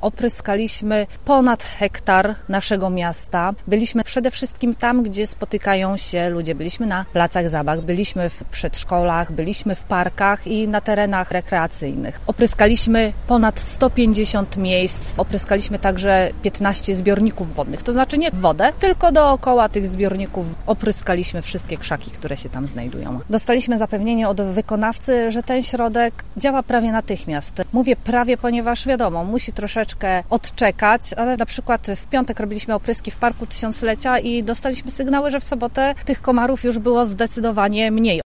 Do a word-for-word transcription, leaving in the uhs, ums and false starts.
Opryskaliśmy ponad hektar naszego miasta. Byliśmy przede wszystkim tam, gdzie spotykają się ludzie. Byliśmy na placach zabaw, byliśmy w przedszkolach, byliśmy w parkach i na terenach rekreacyjnych. Opryskaliśmy ponad sto pięćdziesiąt miejsc. Opryskaliśmy także piętnaście zbiorników wodnych. To znaczy nie wodę, tylko dookoła tych zbiorników opryskaliśmy wszystkie krzaki, które się tam znajdują. Dostaliśmy zapewnienie od wykonawcy, że ten środek działa prawie natychmiast. Mówię prawie, ponieważ wiadomo, musi troszeczkę odczekać, ale na przykład w piątek robiliśmy opryski w Parku Tysiąclecia i dostaliśmy sygnały, że w sobotę tych komarów już było zdecydowanie mniej.